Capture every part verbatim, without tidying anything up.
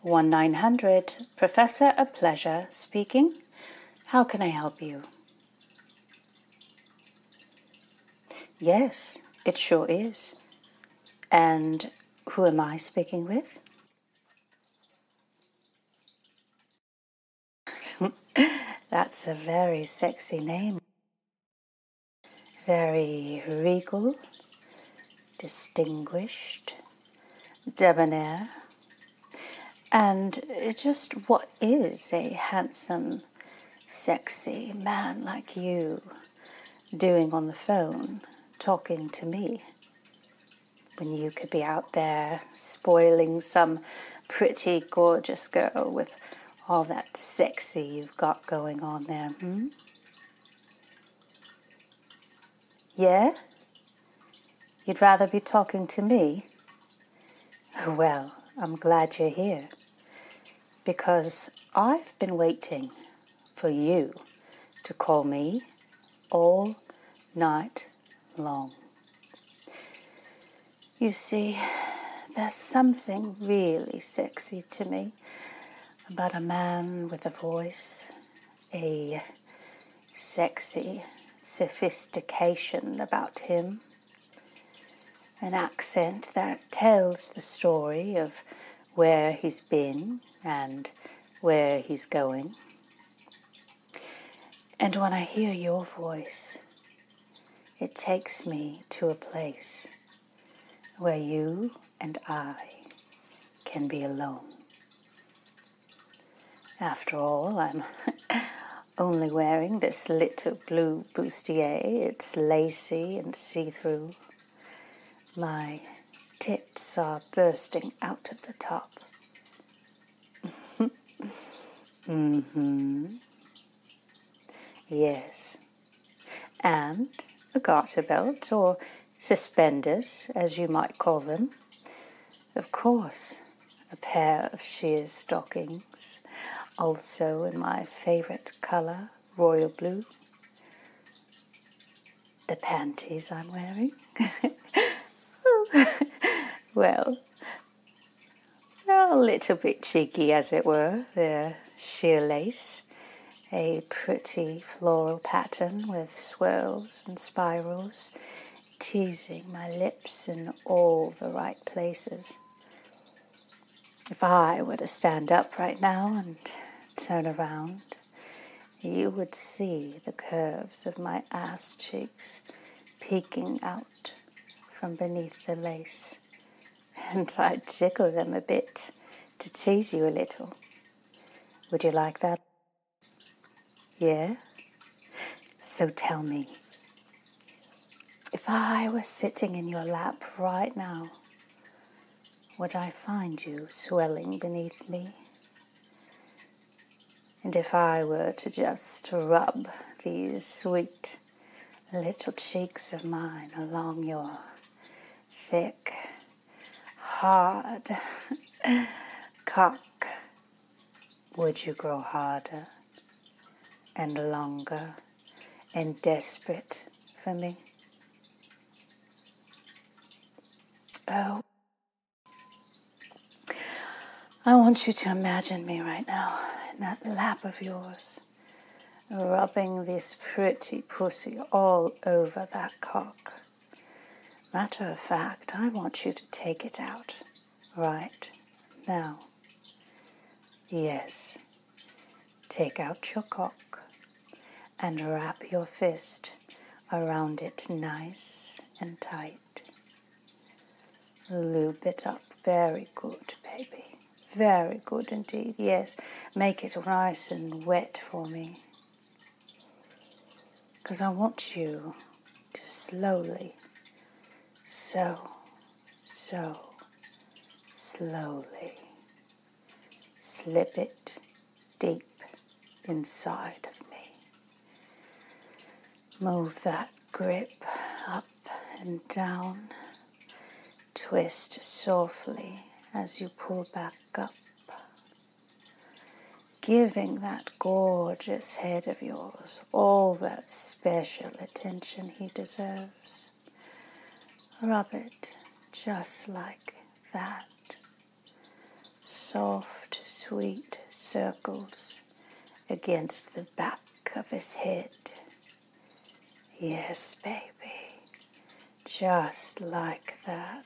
one nine hundred, Professor of Pleasure speaking. How can I help you? Yes, it sure is. And who am I speaking with? That's a very sexy name. Very regal, distinguished, debonair. And just what is a handsome, sexy man like you doing on the phone, talking to me, when you could be out there spoiling some pretty, gorgeous girl with all that sexy you've got going on there, hmm? Yeah? You'd rather be talking to me? Well, I'm glad you're here, because I've been waiting for you to call me all night long. You see, there's something really sexy to me about a man with a voice, a sexy sophistication about him, an accent that tells the story of where he's been and where he's going. And when I hear your voice, it takes me to a place where you and I can be alone. After all, I'm only wearing this little blue bustier. It's lacy and see-through. My tits are bursting out at the top. mm-hmm. Yes. And a garter belt, or suspenders, as you might call them. Of course, a pair of sheer stockings, also in my favorite colour, royal blue. The panties I'm wearing. Well, they're a little bit cheeky, as it were. They're sheer lace, a pretty floral pattern with swirls and spirals, teasing my lips in all the right places. If I were to stand up right now and turn around, you would see the curves of my ass cheeks peeking out from beneath the lace, and I'd jiggle them a bit to tease you a little. Would you like that? Yeah? So tell me, if I were sitting in your lap right now, would I find you swelling beneath me? And if I were to just rub these sweet little cheeks of mine along your thick, hard cock, would you grow harder and longer and desperate for me? Oh, I want you to imagine me right now in that lap of yours, rubbing this pretty pussy all over that cock. Matter of fact, I want you to take it out right now. Yes, take out your cock and wrap your fist around it nice and tight. Lube it up very good, baby. Very good indeed, yes. Make it nice and wet for me. Because I want you to slowly, so, so, slowly slip it deep inside of me. Move that grip up and down. Twist softly as you pull back up, giving that gorgeous head of yours all that special attention he deserves. Rub it just like that. soft, sweet circles against the back of his head. Yes, baby, just like that.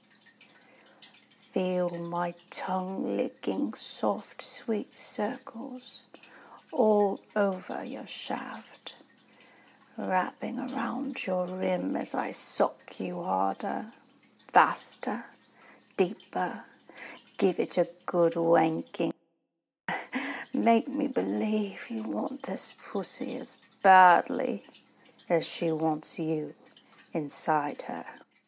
Feel my tongue licking soft, sweet circles all over your shaft, wrapping around your rim as I sock you harder, faster, deeper. Give it a good wanking. Make me believe you want this pussy as badly as she wants you inside her.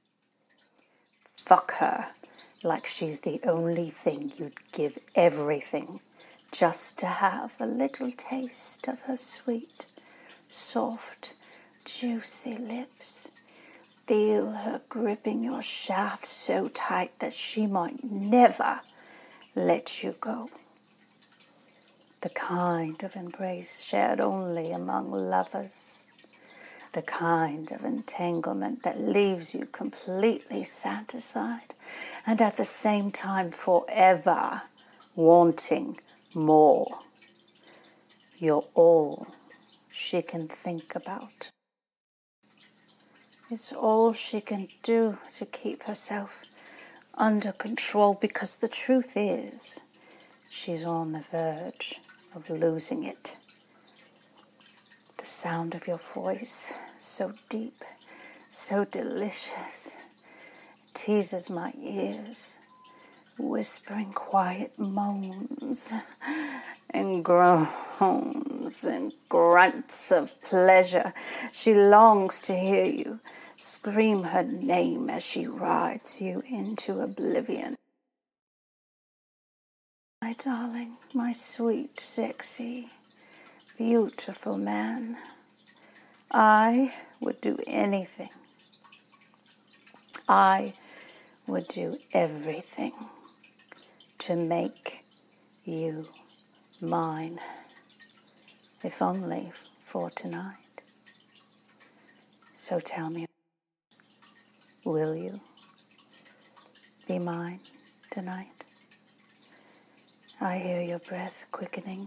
Fuck her like she's the only thing you'd give everything just to have a little taste of her sweet, soft, juicy lips. Feel her gripping your shaft so tight that she might never let you go. The kind of embrace shared only among lovers. The kind of entanglement that leaves you completely satisfied and at the same time forever wanting more. You're all she can think about. It's all she can do to keep herself under control, because the truth is she's on the verge of losing it. The sound of your voice, so deep, so delicious, teases my ears, whispering quiet moans and groans and grunts of pleasure. She longs to hear you scream her name as she rides you into oblivion. My darling, my sweet, sexy, beautiful man, I would do anything. I would do everything to make you mine, if only for tonight. So tell me, will you be mine tonight? I hear your breath quickening.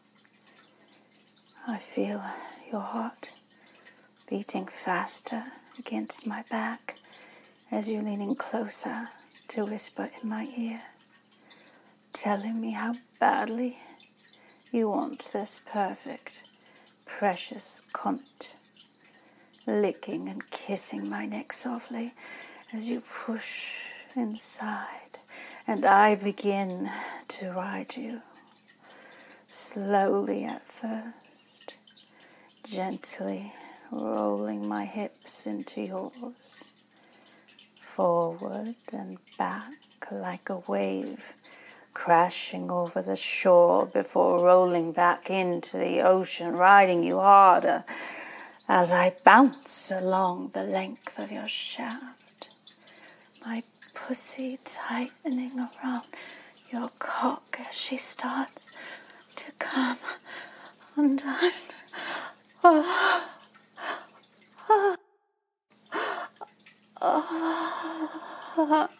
I feel your heart beating faster against my back as you're leaning closer to whisper in my ear, telling me how badly you want this perfect, precious cunt, licking and kissing my neck softly as you push inside, and I begin to ride you, slowly at first, gently rolling my hips into yours, forward and back like a wave, crashing over the shore before rolling back into the ocean, riding you harder as I bounce along the length of your shaft, my pussy tightening around your cock as she starts to come undone. Oh. Oh. Oh.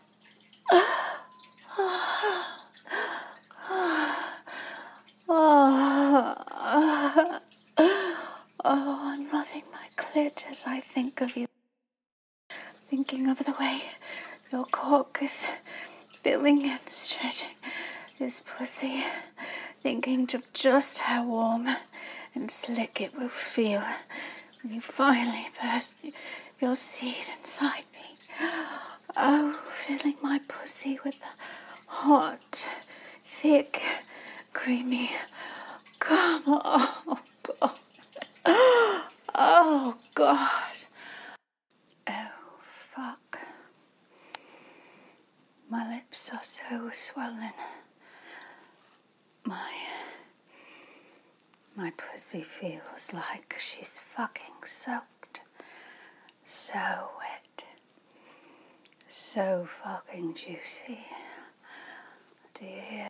Oh. Oh, I'm loving my clit as I think of you, thinking of the way your cock is filling and stretching this pussy, thinking of just how warm and slick it will feel when you finally burst your seed inside me. Oh, filling my pussy with the hot, thick, creamy cum. Oh, God. Oh, God. Oh, fuck. My lips are so swollen. My... My pussy feels like she's fucking soaked. So wet. So fucking juicy. Do you hear?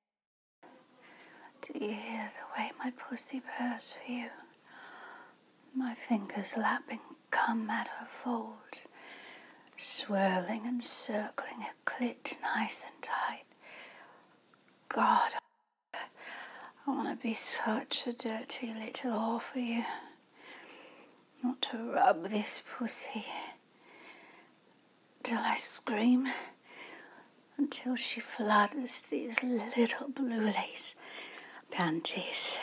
Do you hear the way my pussy purrs for you? My fingers lapping cum at her folds, swirling and circling her clit nice and tight. God. I want to be such a dirty little whore for you. Not to rub this pussy till I scream, until she flutters these little blue lace panties.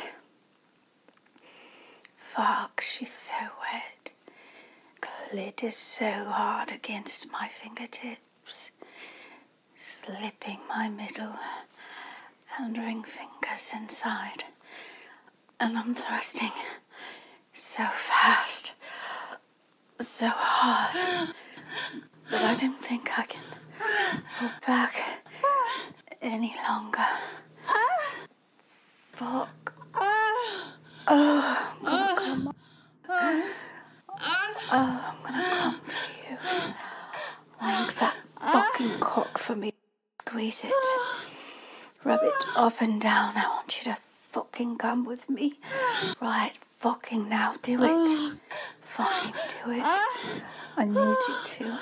Fuck, she's so wet. Clit is so hard against my fingertips, slipping my middle and ring fingers inside, and I'm thrusting so fast, so hard, that I don't think I can hold back any longer. Fuck. Oh, I'm gonna come. Oh, I'm gonna come for you. Wank that fucking cock for me. Squeeze it. Rub it up and down. I want you to fucking come with me. Right, fucking now. Do it. Fucking do it. I need you to.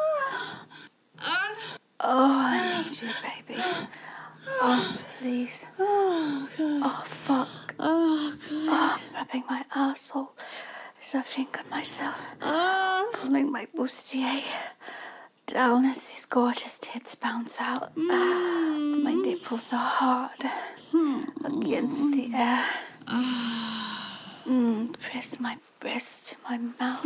Oh, I need you, baby. Oh, please. Oh, fuck. Oh, I'm rubbing my asshole as I finger myself. Pulling my bustier down as these gorgeous tits bounce out. My nipples are hard against the air. Mm, press my breast to my mouth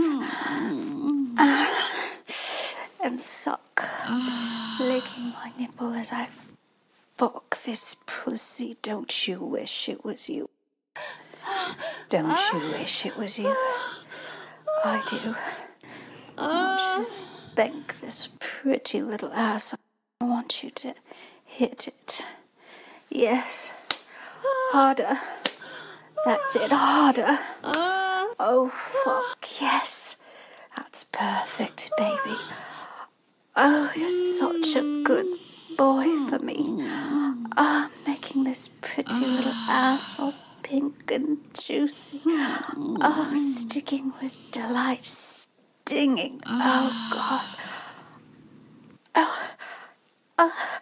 and suck, licking my nipple as I f- fuck this pussy. Don't you wish it was you? Don't you wish it was you? I do. I want you to spank this pretty little ass. I want you to hit it. Yes. Harder. That's it. Harder. Oh, fuck. Yes. That's perfect, baby. Oh, you're such a good boy for me. Ah, oh, making this pretty little ass all pink and juicy. Oh, sticking with delight. Stinging. Oh, God. Oh. Oh.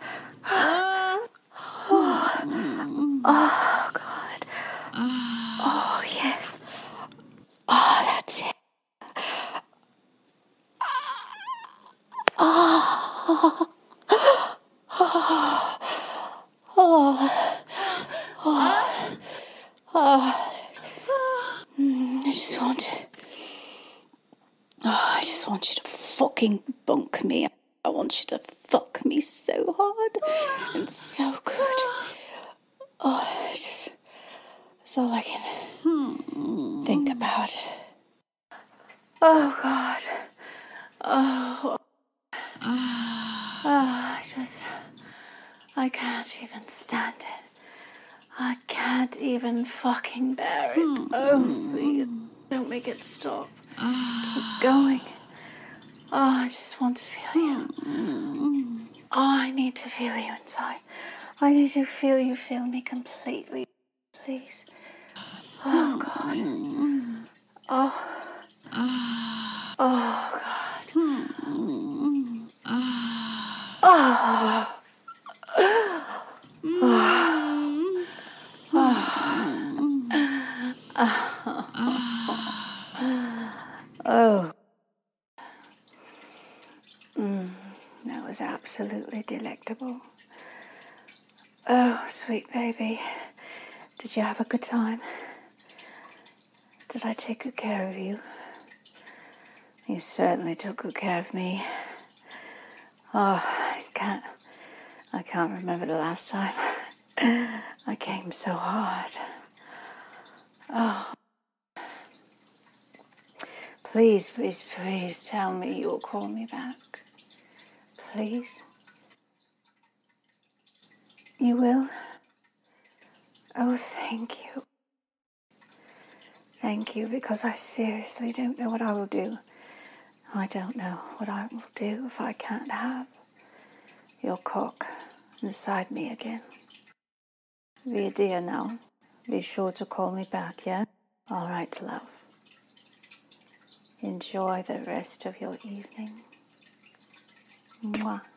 Oh. Oh, God. Oh, yes. Oh, that's it. Oh. Oh. Oh. Oh. Oh. Mm, I just want to... Oh, I just want you to fucking bunk me. I want you to fuck me so hard and so good. Oh, it's just... That's all I can think about. Oh, God. Oh. Oh, I just... I can't even stand it. I can't even fucking bear it. Oh, please, don't make it stop. Keep going. Oh, I just want to feel you. Oh, I need to feel you inside. I need to feel you feel me completely. Please. Oh, God. Oh. Oh, God. Oh. Oh. Oh. Mm, that was absolutely delectable. Oh, sweet baby. Did you have a good time? Did I take good care of you? You certainly took good care of me. Oh, I can't, I can't remember the last time I came so hard. Oh. Please, please, please tell me you'll call me back. Please. You will? Oh, thank you. Thank you, because I seriously don't know what I will do. I don't know what I will do if I can't have your cock inside me again. Be a dear now. Be sure to call me back, yeah? All right, love. Enjoy the rest of your evening. Mwah.